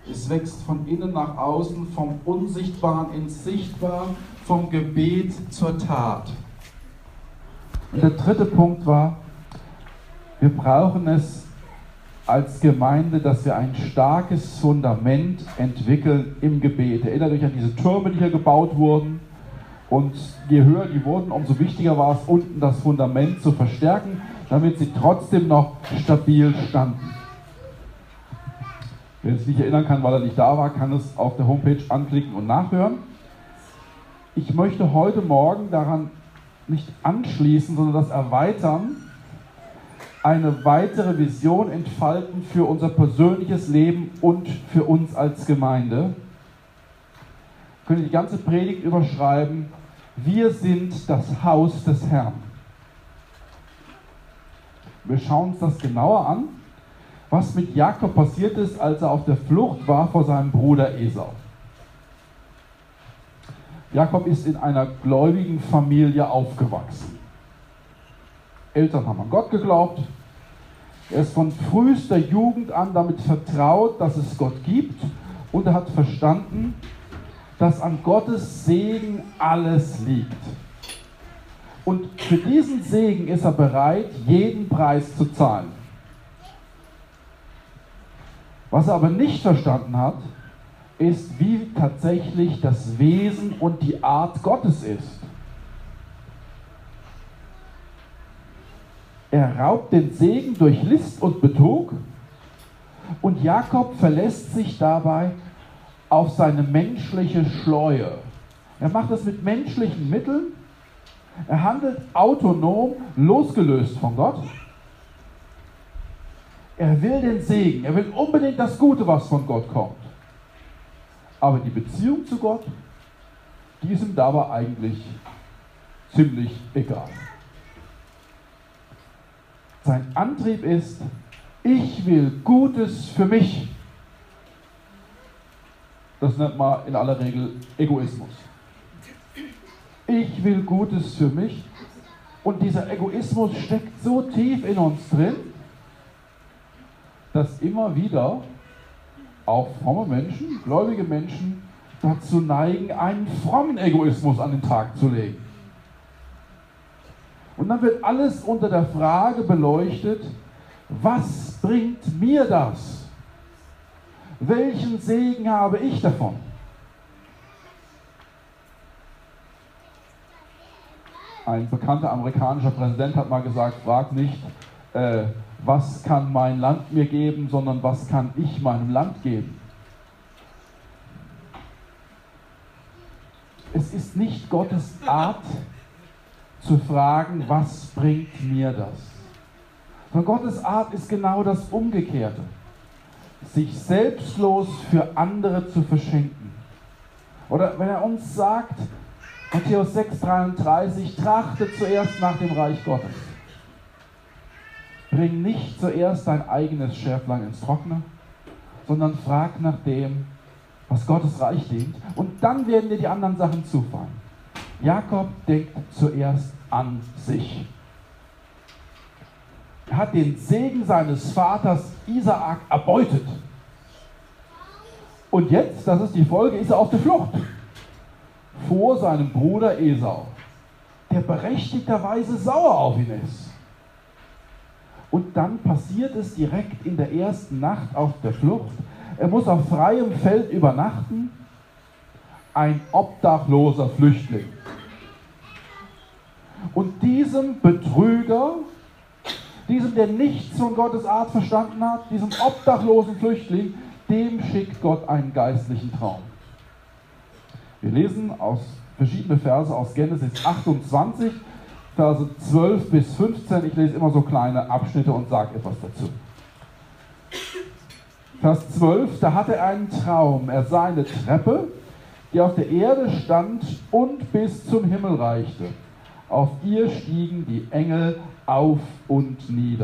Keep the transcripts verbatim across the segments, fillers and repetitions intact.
Es wächst von innen nach außen, vom Unsichtbaren ins Sichtbare, vom Gebet zur Tat. Und der dritte Punkt war, wir brauchen es als Gemeinde, dass wir ein starkes Fundament entwickeln im Gebet. Erinnert euch an diese Türme, die hier gebaut wurden. Und je höher die wurden, umso wichtiger war es, unten das Fundament zu verstärken, damit sie trotzdem noch stabil standen. Wer sich nicht erinnern kann, weil er nicht da war, kann es auf der Homepage anklicken und nachhören. Ich möchte heute Morgen daran nicht anschließen, sondern das erweitern, eine weitere Vision entfalten für unser persönliches Leben und für uns als Gemeinde. Wir können die ganze Predigt überschreiben: Wir sind das Haus des Herrn. Wir schauen uns das genauer an, was mit Jakob passiert ist, als er auf der Flucht war vor seinem Bruder Esau. Jakob ist in einer gläubigen Familie aufgewachsen. Eltern haben an Gott geglaubt. Er ist von frühester Jugend an damit vertraut, dass es Gott gibt, und er hat verstanden, dass an Gottes Segen alles liegt. Und für diesen Segen ist er bereit, jeden Preis zu zahlen. Was er aber nicht verstanden hat, ist, wie tatsächlich das Wesen und die Art Gottes ist. Er raubt den Segen durch List und Betrug, und Jakob verlässt sich dabei auf seine menschliche Schleue. Er macht das mit menschlichen Mitteln. Er handelt autonom, losgelöst von Gott. Er will den Segen, er will unbedingt das Gute, was von Gott kommt. Aber die Beziehung zu Gott, die ist ihm dabei eigentlich ziemlich egal. Sein Antrieb ist: Ich will Gutes für mich. Das nennt man in aller Regel Egoismus. Ich will Gutes für mich. Und dieser Egoismus steckt so tief in uns drin, dass immer wieder auch fromme Menschen, gläubige Menschen dazu neigen, einen frommen Egoismus an den Tag zu legen. Und dann wird alles unter der Frage beleuchtet: Was bringt mir das? Welchen Segen habe ich davon? Ein bekannter amerikanischer Präsident hat mal gesagt: Frag nicht, äh, was kann mein Land mir geben, sondern was kann ich meinem Land geben? Es ist nicht Gottes Art zu fragen, was bringt mir das? Sondern Gottes Art ist genau das Umgekehrte: sich selbstlos für andere zu verschenken. Oder wenn er uns sagt, Matthäus sechs dreiunddreißig, trachtet zuerst nach dem Reich Gottes. Bring nicht zuerst dein eigenes Schärflein ins Trockene, sondern frag nach dem, was Gottes Reich dient, und dann werden dir die anderen Sachen zufallen. Jakob denkt zuerst an sich. Er hat den Segen seines Vaters Isaak erbeutet. Und jetzt, das ist die Folge, ist er auf der Flucht vor seinem Bruder Esau, der berechtigterweise sauer auf ihn ist. Und dann passiert es direkt in der ersten Nacht auf der Flucht. Er muss auf freiem Feld übernachten, ein obdachloser Flüchtling. Und diesem Betrüger, diesem, der nichts von Gottes Art verstanden hat, diesem obdachlosen Flüchtling, dem schickt Gott einen geistlichen Traum. Wir lesen aus verschiedene Verse aus Genesis achtundzwanzig, Verse zwölf bis fünfzehn. Ich lese immer so kleine Abschnitte und sage etwas dazu. Vers zwölf, da hatte er einen Traum. Er sah eine Treppe, die auf der Erde stand und bis zum Himmel reichte. Auf ihr stiegen die Engel auf und nieder.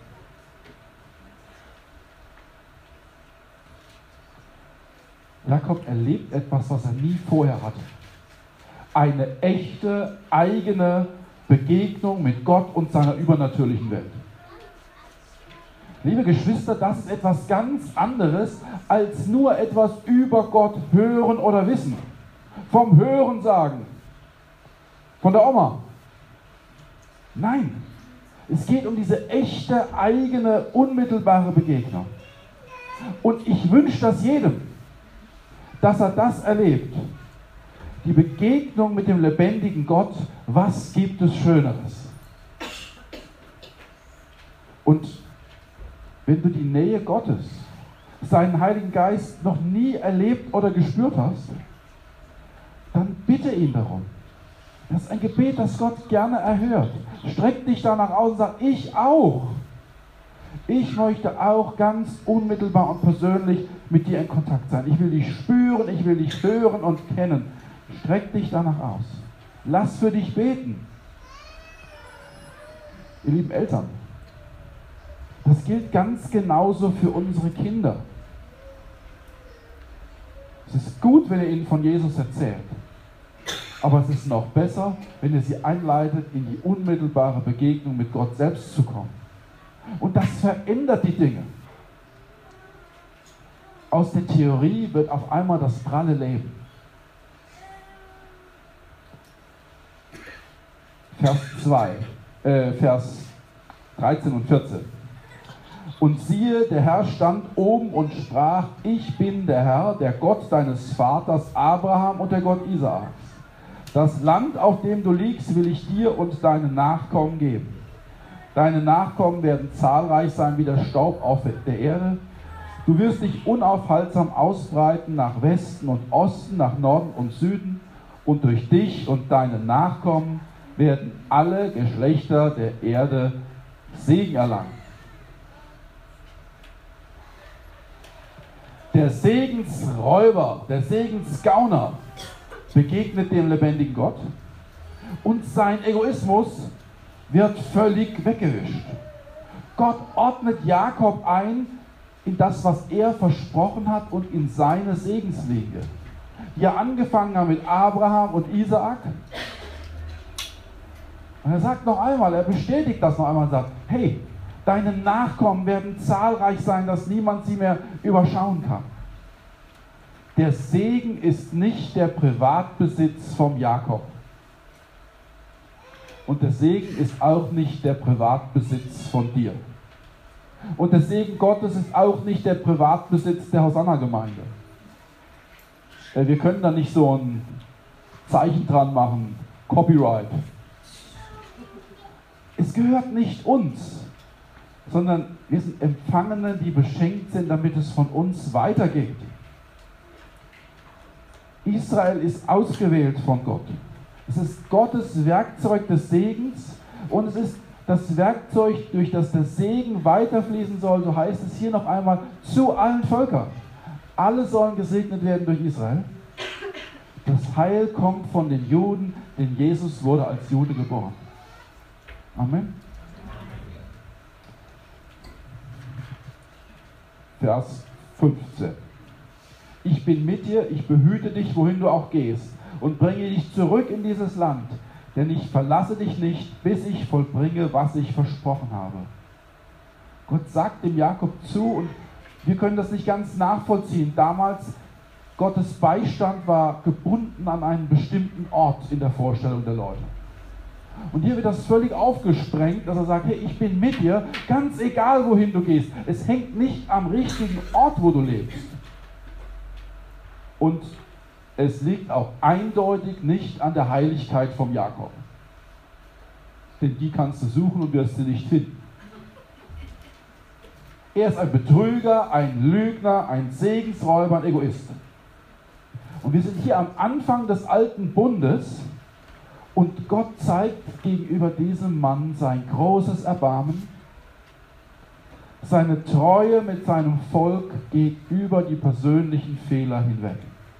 Jakob erlebt etwas, was er nie vorher hatte. Eine echte, eigene Begegnung mit Gott und seiner übernatürlichen Welt. Liebe Geschwister, das ist etwas ganz anderes, als nur etwas über Gott hören oder wissen. Vom Hören sagen. Von der Oma. Nein, es geht um diese echte, eigene, unmittelbare Begegnung. Und ich wünsche das jedem, dass er das erlebt. Die Begegnung mit dem lebendigen Gott, was gibt es Schöneres? Und wenn du die Nähe Gottes, seinen Heiligen Geist noch nie erlebt oder gespürt hast, dann bitte ihn darum. Das ist ein Gebet, das Gott gerne erhört. Streck dich danach aus und sag, ich auch. Ich möchte auch ganz unmittelbar und persönlich mit dir in Kontakt sein. Ich will dich spüren, ich will dich hören und kennen. Streck dich danach aus. Lass für dich beten. Ihr lieben Eltern, das gilt ganz genauso für unsere Kinder. Es ist gut, wenn ihr ihnen von Jesus erzählt. Aber es ist noch besser, wenn ihr sie einleitet, in die unmittelbare Begegnung mit Gott selbst zu kommen. Und das verändert die Dinge. Aus der Theorie wird auf einmal das pralle Leben. Vers zwei, äh, Vers dreizehn und vierzehn. Und siehe, der Herr stand oben und sprach, ich bin der Herr, der Gott deines Vaters Abraham und der Gott Isaaks. Das Land, auf dem du liegst, will ich dir und deinen Nachkommen geben. Deine Nachkommen werden zahlreich sein wie der Staub auf der Erde. Du wirst dich unaufhaltsam ausbreiten nach Westen und Osten, nach Norden und Süden. Und durch dich und deine Nachkommen werden alle Geschlechter der Erde Segen erlangen. Der Segensräuber, der Segensgauner begegnet dem lebendigen Gott und sein Egoismus wird völlig weggewischt. Gott ordnet Jakob ein in das, was er versprochen hat und in seine Segenswege. Die er angefangen haben mit Abraham und Isaak. Und er sagt noch einmal, er bestätigt das noch einmal und sagt, hey, deine Nachkommen werden zahlreich sein, dass niemand sie mehr überschauen kann. Der Segen ist nicht der Privatbesitz vom Jakob. Und der Segen ist auch nicht der Privatbesitz von dir. Und der Segen Gottes ist auch nicht der Privatbesitz der Hosanna-Gemeinde. Wir können da nicht so ein Zeichen dran machen, Copyright. Es gehört nicht uns, sondern wir sind Empfangene, die beschenkt sind, damit es von uns weitergeht. Israel ist ausgewählt von Gott. Es ist Gottes Werkzeug des Segens und es ist das Werkzeug, durch das der Segen weiterfließen soll, so heißt es hier noch einmal, zu allen Völkern. Alle sollen gesegnet werden durch Israel. Das Heil kommt von den Juden, denn Jesus wurde als Jude geboren. Amen. Vers fünfzehn. Ich bin mit dir, ich behüte dich, wohin du auch gehst, und bringe dich zurück in dieses Land, denn ich verlasse dich nicht, bis ich vollbringe, was ich versprochen habe. Gott sagt dem Jakob zu, und wir können das nicht ganz nachvollziehen. Damals, Gottes Beistand war gebunden an einen bestimmten Ort in der Vorstellung der Leute. Und hier wird das völlig aufgesprengt, dass er sagt, hey, ich bin mit dir, ganz egal wohin du gehst. Es hängt nicht am richtigen Ort, wo du lebst. Und es liegt auch eindeutig nicht an der Heiligkeit vom Jakob. Denn die kannst du suchen und wirst sie nicht finden. Er ist ein Betrüger, ein Lügner, ein Segensräuber, ein Egoist. Und wir sind hier am Anfang des alten Bundes und Gott zeigt gegenüber diesem Mann sein großes Erbarmen. Seine Treue mit seinem Volk geht über die persönlichen Fehler hinweg.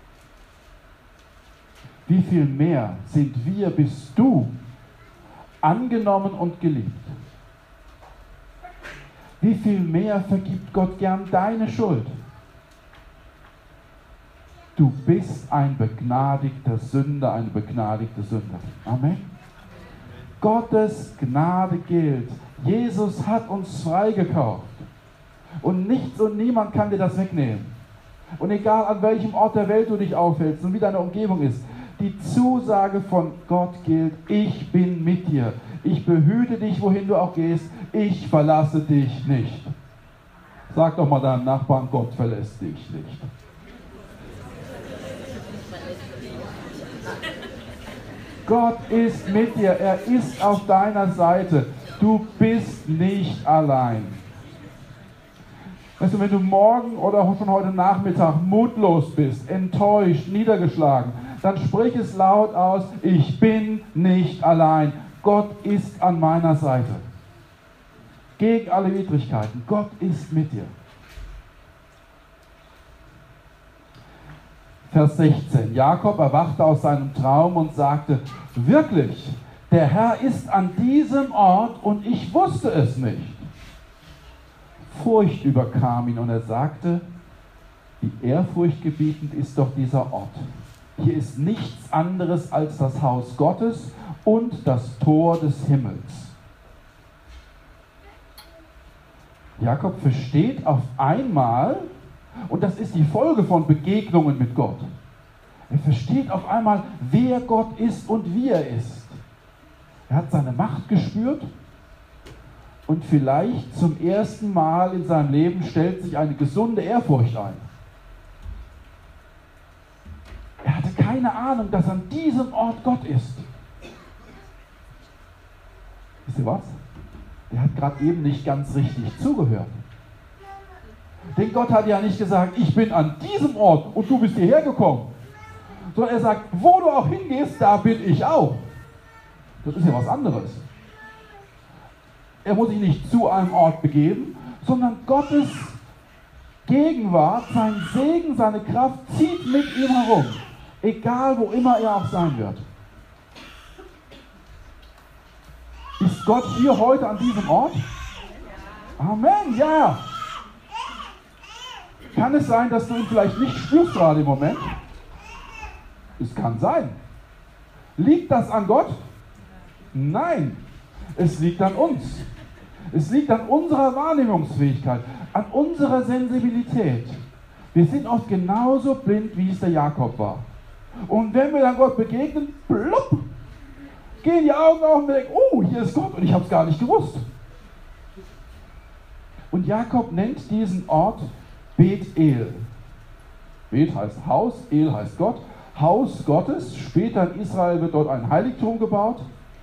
Wie viel mehr sind wir, bist du, angenommen und geliebt? Wie viel mehr vergibt Gott gern deine Schuld? Du bist ein begnadigter Sünder, eine begnadigte Sünderin. Amen. Gottes Gnade gilt. Jesus hat uns freigekauft. Und nichts und niemand kann dir das wegnehmen. Und egal an welchem Ort der Welt du dich aufhältst und wie deine Umgebung ist, die Zusage von Gott gilt: Ich bin mit dir. Ich behüte dich, wohin du auch gehst. Ich verlasse dich nicht. Sag doch mal deinem Nachbarn: Gott verlässt dich nicht. Gott ist mit dir. Er ist auf deiner Seite. Du bist nicht allein. Weißt du, wenn du morgen oder schon heute Nachmittag mutlos bist, enttäuscht, niedergeschlagen, dann sprich es laut aus: Ich bin nicht allein. Gott ist an meiner Seite. Gegen alle Widrigkeiten. Gott ist mit dir. Vers sechzehn. Jakob erwachte aus seinem Traum und sagte: Wirklich, der Herr ist an diesem Ort und ich wusste es nicht. Furcht überkam ihn und er sagte: Wie ehrfurchtgebietend ist doch dieser Ort. Hier ist nichts anderes als das Haus Gottes und das Tor des Himmels. Jakob versteht auf einmal, und das ist die Folge von Begegnungen mit Gott, er versteht auf einmal, wer Gott ist und wie er ist. Er hat seine Macht gespürt und vielleicht zum ersten Mal in seinem Leben stellt sich eine gesunde Ehrfurcht ein. Er hatte keine Ahnung, dass an diesem Ort Gott ist. Wisst ihr was? Der hat gerade eben nicht ganz richtig zugehört. Denn Gott hat ja nicht gesagt: Ich bin an diesem Ort und du bist hierher gekommen. Sondern er sagt: Wo du auch hingehst, da bin ich auch. Das ist ja was anderes. Er muss sich nicht zu einem Ort begeben, sondern Gottes Gegenwart, sein Segen, seine Kraft zieht mit ihm herum. Egal, wo immer er auch sein wird. Ist Gott hier heute an diesem Ort? Amen, ja. Kann es sein, dass du ihn vielleicht nicht spürst gerade im Moment? Es kann sein. Liegt das an Gott? Nein, es liegt an uns. Es liegt an unserer Wahrnehmungsfähigkeit, an unserer Sensibilität. Wir sind oft genauso blind, wie es der Jakob war. Und wenn wir dann Gott begegnen, plopp, gehen die Augen auf und denken: Oh, hier ist Gott und ich habe es gar nicht gewusst. Und Jakob nennt diesen Ort Bet-El. Bet heißt Haus, El heißt Gott. Haus Gottes. Später in Israel wird dort ein Heiligtum gebaut.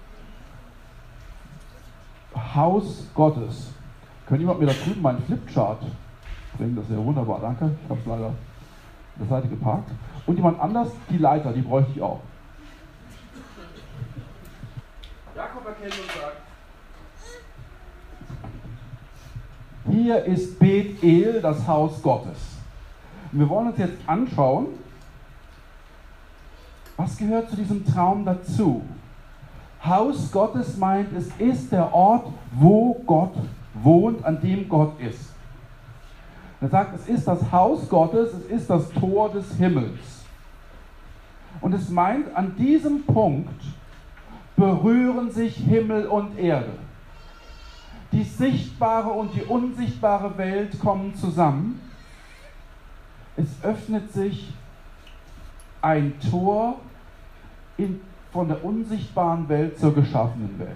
Haus Gottes. Könnte jemand mir da drüben meinen Flipchart bringen? Das wäre wunderbar, danke. Ich habe es leider an der Seite geparkt. Und jemand anders, die Leiter, die bräuchte ich auch. Jakob erkennt und sagt: Hier ist Bet-El, das Haus Gottes. Und wir wollen uns jetzt anschauen, was gehört zu diesem Traum dazu. Haus Gottes meint, es ist der Ort, wo Gott wohnt, an dem Gott ist. Er sagt, es ist das Haus Gottes, es ist das Tor des Himmels. Und es meint, an diesem Punkt berühren sich Himmel und Erde. Die sichtbare und die unsichtbare Welt kommen zusammen. Es öffnet sich ein Tor in, von der unsichtbaren Welt zur geschaffenen Welt.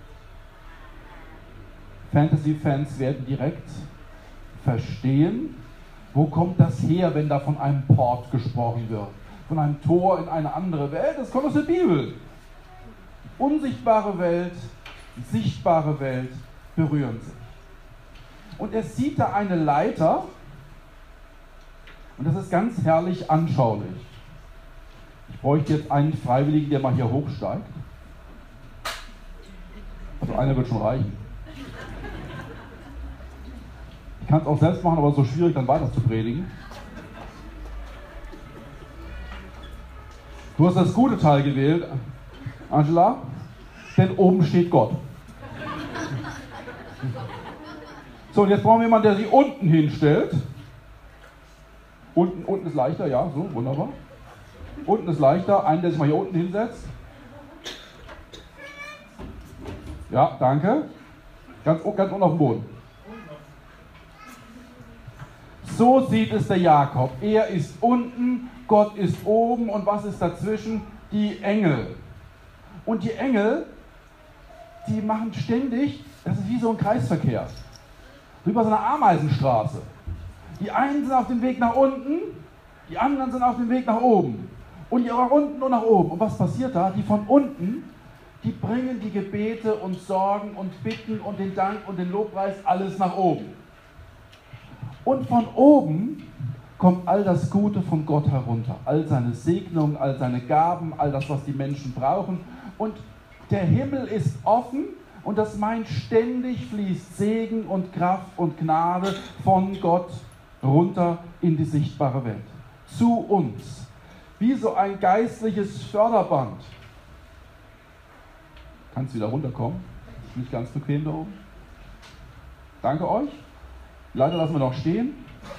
Fantasy-Fans werden direkt verstehen, wo kommt das her, wenn da von einem Port gesprochen wird. Von einem Tor in eine andere Welt. Das kommt aus der Bibel. Unsichtbare Welt, sichtbare Welt berühren sich. Und er sieht da eine Leiter, und das ist ganz herrlich anschaulich. Ich bräuchte jetzt einen Freiwilligen, der mal hier hochsteigt. Also einer wird schon reichen. Ich kann es auch selbst machen, aber es ist so schwierig, dann weiter zu predigen. Du hast das gute Teil gewählt, Angela, denn oben steht Gott. So, und jetzt brauchen wir jemanden, der sich unten hinstellt. Unten, unten ist leichter, ja, so, wunderbar. Unten ist leichter, einen, der sich mal hier unten hinsetzt. Ja, danke. Ganz, ganz unten auf dem Boden. So sieht es der Jakob. Er ist unten, Gott ist oben und was ist dazwischen? Die Engel. Und die Engel, die machen ständig, das ist wie so ein Kreisverkehr, wie bei so einer Ameisenstraße. Die einen sind auf dem Weg nach unten, die anderen sind auf dem Weg nach oben. Und die auch nach unten und nach oben. Und was passiert da? Die von unten, die bringen die Gebete und Sorgen und Bitten und den Dank und den Lobpreis alles nach oben. Und von oben kommt all das Gute von Gott herunter. All seine Segnungen, all seine Gaben, all das, was die Menschen brauchen. Und der Himmel ist offen und das meint, ständig fließt Segen und Kraft und Gnade von Gott runter in die sichtbare Welt. Zu uns. Wie so ein geistliches Förderband. Kannst du wieder runterkommen? Ist nicht ganz bequem da oben. Danke euch. Leider lassen wir noch stehen.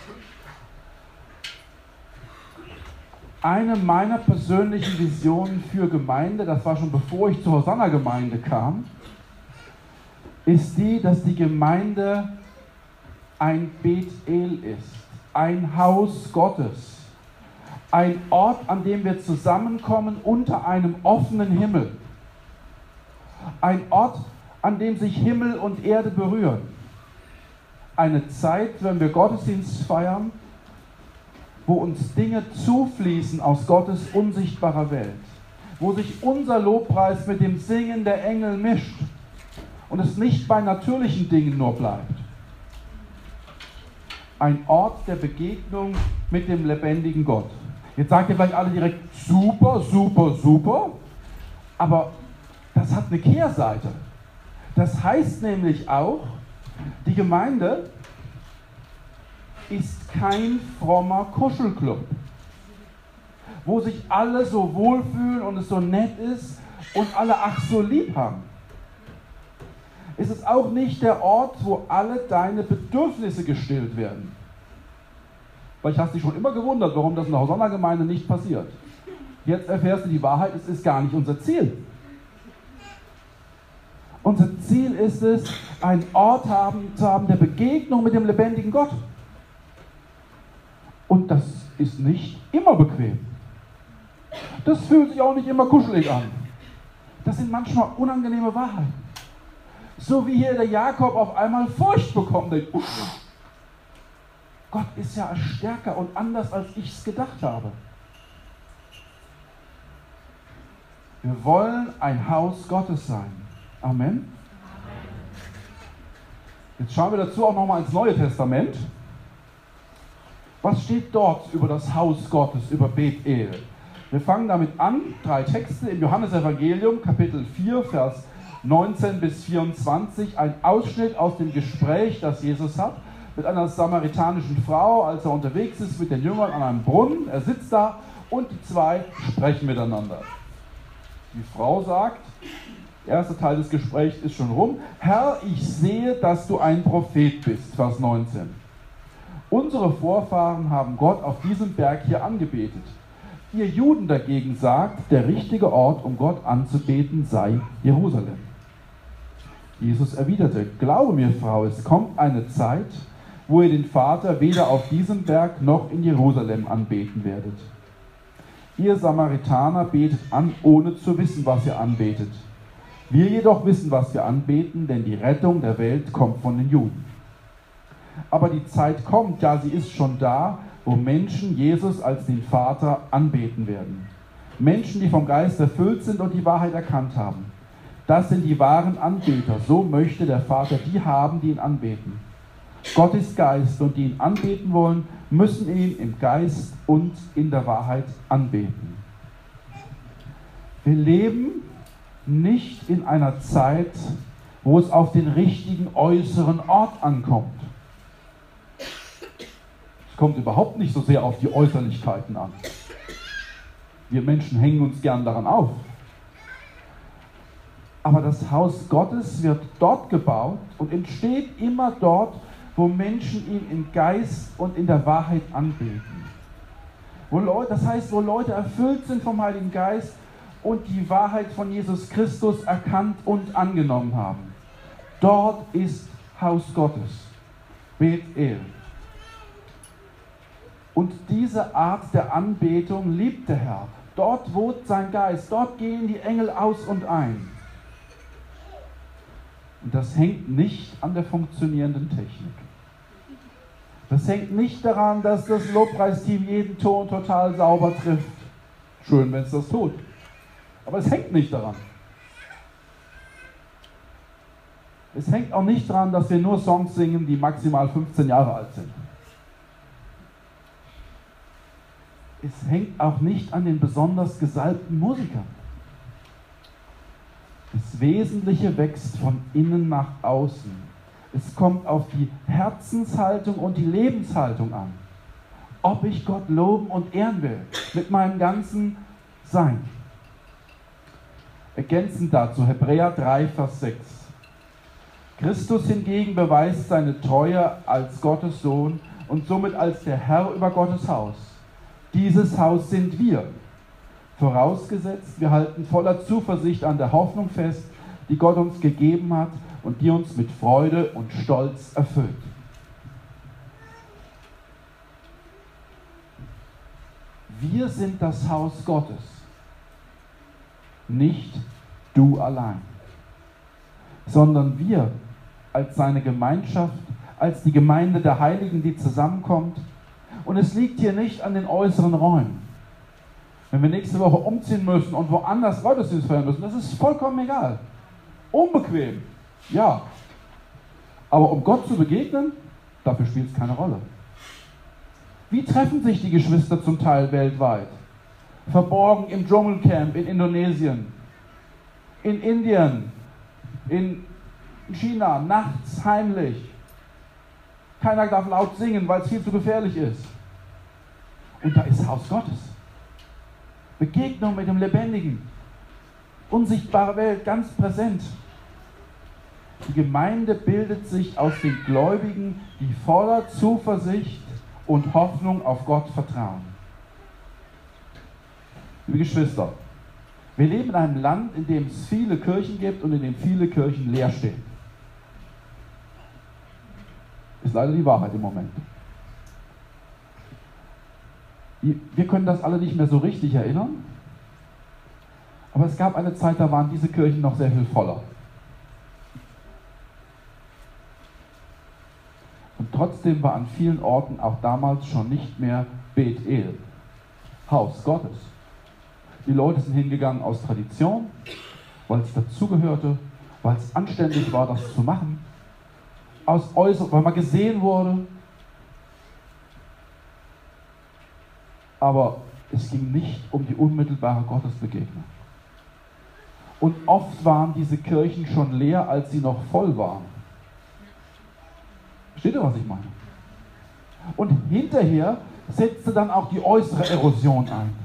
Eine meiner persönlichen Visionen für Gemeinde, das war schon bevor ich zur Hosanna-Gemeinde kam, ist die, dass die Gemeinde ein Bethel ist, ein Haus Gottes, ein Ort, an dem wir zusammenkommen unter einem offenen Himmel, ein Ort, an dem sich Himmel und Erde berühren, eine Zeit, wenn wir Gottesdienst feiern, wo uns Dinge zufließen aus Gottes unsichtbarer Welt, wo sich unser Lobpreis mit dem Singen der Engel mischt und es nicht bei natürlichen Dingen nur bleibt. Ein Ort der Begegnung mit dem lebendigen Gott. Jetzt sagt ihr vielleicht alle direkt, super, super, super, aber das hat eine Kehrseite. Das heißt nämlich auch, die Gemeinde ist kein frommer Kuschelclub, wo sich alle so wohlfühlen und es so nett ist und alle ach so lieb haben. Es ist auch nicht der Ort, wo alle deine Bedürfnisse gestillt werden. Vielleicht hast du dich schon immer gewundert, warum das in der Hosanna-Gemeinde nicht passiert. Jetzt erfährst du die Wahrheit, es ist gar nicht unser Ziel. Unser Ziel ist es, einen Ort haben, zu haben der Begegnung mit dem lebendigen Gott. Und das ist nicht immer bequem. Das fühlt sich auch nicht immer kuschelig an. Das sind manchmal unangenehme Wahrheiten. So wie hier der Jakob auf einmal Furcht bekommt. Denkt, uff, Gott ist ja stärker und anders, als ich es gedacht habe. Wir wollen ein Haus Gottes sein. Amen. Jetzt schauen wir dazu auch nochmal ins Neue Testament. Was steht dort über das Haus Gottes, über Bethel? Wir fangen damit an, drei Texte im Johannesevangelium, Kapitel vier, Vers neunzehn bis vierundzwanzig, ein Ausschnitt aus dem Gespräch, das Jesus hat mit einer samaritanischen Frau, als er unterwegs ist mit den Jüngern an einem Brunnen. Er sitzt da und die zwei sprechen miteinander. Die Frau sagt, der erste Teil des Gesprächs ist schon rum, Herr, ich sehe, dass du ein Prophet bist, Vers neunzehn. Unsere Vorfahren haben Gott auf diesem Berg hier angebetet. Ihr Juden dagegen sagt, der richtige Ort, um Gott anzubeten, sei Jerusalem. Jesus erwiderte, glaube mir, Frau, es kommt eine Zeit, wo ihr den Vater weder auf diesem Berg noch in Jerusalem anbeten werdet. Ihr Samaritaner betet an, ohne zu wissen, was ihr anbetet. Wir jedoch wissen, was wir anbeten, denn die Rettung der Welt kommt von den Juden. Aber die Zeit kommt, ja, sie ist schon da, wo Menschen Jesus als den Vater anbeten werden. Menschen, die vom Geist erfüllt sind und die Wahrheit erkannt haben. Das sind die wahren Anbeter. So möchte der Vater die haben, die ihn anbeten. Gott ist Geist und die ihn anbeten wollen, müssen ihn im Geist und in der Wahrheit anbeten. Wir leben nicht in einer Zeit, wo es auf den richtigen äußeren Ort ankommt. Es kommt überhaupt nicht so sehr auf die Äußerlichkeiten an. Wir Menschen hängen uns gern daran auf. Aber das Haus Gottes wird dort gebaut und entsteht immer dort, wo Menschen ihn im Geist und in der Wahrheit anbeten. Wo Leute, das heißt, wo Leute erfüllt sind vom Heiligen Geist und die Wahrheit von Jesus Christus erkannt und angenommen haben. Dort ist Haus Gottes, Bethel. Und diese Art der Anbetung liebt der Herr. Dort wohnt sein Geist, dort gehen die Engel aus und ein. Und das hängt nicht an der funktionierenden Technik. Das hängt nicht daran, dass das Lobpreisteam jeden Ton total sauber trifft. Schön, wenn es das tut. Aber es hängt nicht daran. Es hängt auch nicht daran, dass wir nur Songs singen, die maximal fünfzehn Jahre alt sind. Es hängt auch nicht an den besonders gesalbten Musikern. Das Wesentliche wächst von innen nach außen. Es kommt auf die Herzenshaltung und die Lebenshaltung an. Ob ich Gott loben und ehren will, mit meinem ganzen Sein. Ergänzend dazu Hebräer drei, Vers sechs. Christus hingegen beweist seine Treue als Gottes Sohn und somit als der Herr über Gottes Haus. Dieses Haus sind wir. Vorausgesetzt, wir halten voller Zuversicht an der Hoffnung fest, die Gott uns gegeben hat und die uns mit Freude und Stolz erfüllt. Wir sind das Haus Gottes, nicht du allein, sondern wir als seine Gemeinschaft, als die Gemeinde der Heiligen, die zusammenkommt. Und es liegt hier nicht an den äußeren Räumen. Wenn wir nächste Woche umziehen müssen und woanders Gottesdienst feiern müssen, das ist vollkommen egal. Unbequem, ja. Aber um Gott zu begegnen, dafür spielt es keine Rolle. Wie treffen sich die Geschwister zum Teil weltweit? Verborgen im Dschungelcamp in Indonesien, in Indien, in China, nachts heimlich. Keiner darf laut singen, weil es viel zu gefährlich ist. Und da ist Haus Gottes. Begegnung mit dem Lebendigen. Unsichtbare Welt, ganz präsent. Die Gemeinde bildet sich aus den Gläubigen, die voller Zuversicht und Hoffnung auf Gott vertrauen. Liebe Geschwister, wir leben in einem Land, in dem es viele Kirchen gibt und in dem viele Kirchen leer stehen. Ist leider die Wahrheit im Moment. Wir können das alle nicht mehr so richtig erinnern, aber es gab eine Zeit, da waren diese Kirchen noch sehr viel voller. Und trotzdem war an vielen Orten auch damals schon nicht mehr Bet El, Haus Gottes. Die Leute sind hingegangen aus Tradition, weil es dazugehörte, weil es anständig war, das zu machen, aus äußer, weil man gesehen wurde. Aber es ging nicht um die unmittelbare Gottesbegegnung. Und oft waren diese Kirchen schon leer, als sie noch voll waren. Versteht ihr, was ich meine? Und hinterher setzte dann auch die äußere Erosion ein.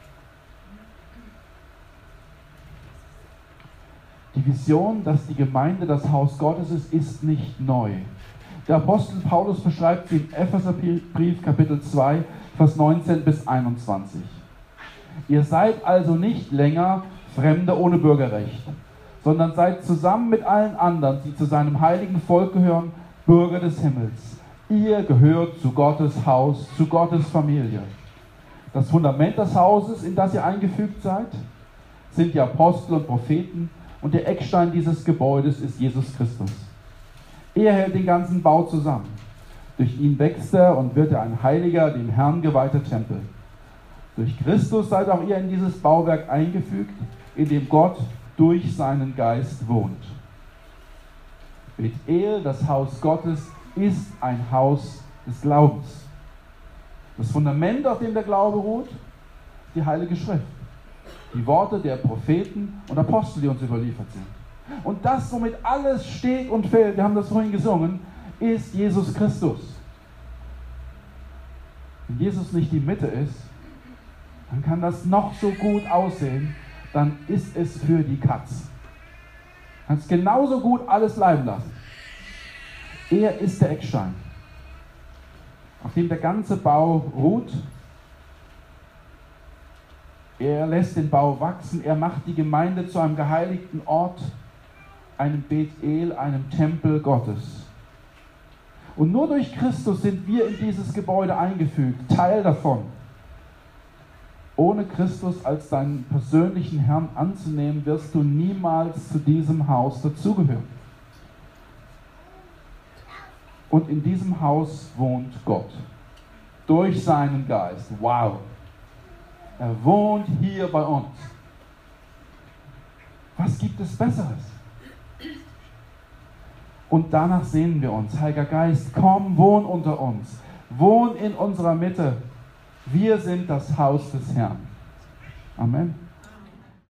Die Vision, dass die Gemeinde das Haus Gottes ist, ist nicht neu. Der Apostel Paulus beschreibt sie im Epheserbrief Kapitel zwei, Vers neunzehn bis einundzwanzig. Ihr seid also nicht länger Fremde ohne Bürgerrecht, sondern seid zusammen mit allen anderen, die zu seinem heiligen Volk gehören, Bürger des Himmels. Ihr gehört zu Gottes Haus, zu Gottes Familie. Das Fundament des Hauses, in das ihr eingefügt seid, sind die Apostel und Propheten, und der Eckstein dieses Gebäudes ist Jesus Christus. Er hält den ganzen Bau zusammen. Durch ihn wächst er und wird er ein heiliger, dem Herrn geweihter Tempel. Durch Christus seid auch ihr in dieses Bauwerk eingefügt, in dem Gott durch seinen Geist wohnt. Bet El, das Haus Gottes, ist ein Haus des Glaubens. Das Fundament, auf dem der Glaube ruht, ist die Heilige Schrift. Die Worte der Propheten und Apostel, die uns überliefert sind. Und das, womit alles steht und fällt, wir haben das vorhin gesungen, ist Jesus Christus. Wenn Jesus nicht die Mitte ist, dann kann das noch so gut aussehen, dann ist es für die Katz. Du kannst genauso gut alles bleiben lassen. Er ist der Eckstein, auf dem der ganze Bau ruht. Er lässt den Bau wachsen, er macht die Gemeinde zu einem geheiligten Ort, einem Bet El, einem Tempel Gottes. Und nur durch Christus sind wir in dieses Gebäude eingefügt, Teil davon. Ohne Christus als deinen persönlichen Herrn anzunehmen, wirst du niemals zu diesem Haus dazugehören. Und in diesem Haus wohnt Gott. Durch seinen Geist. Wow! Er wohnt hier bei uns. Was gibt es Besseres? Und danach sehnen wir uns. Heiliger Geist, komm, wohn unter uns. Wohn in unserer Mitte. Wir sind das Haus des Herrn. Amen.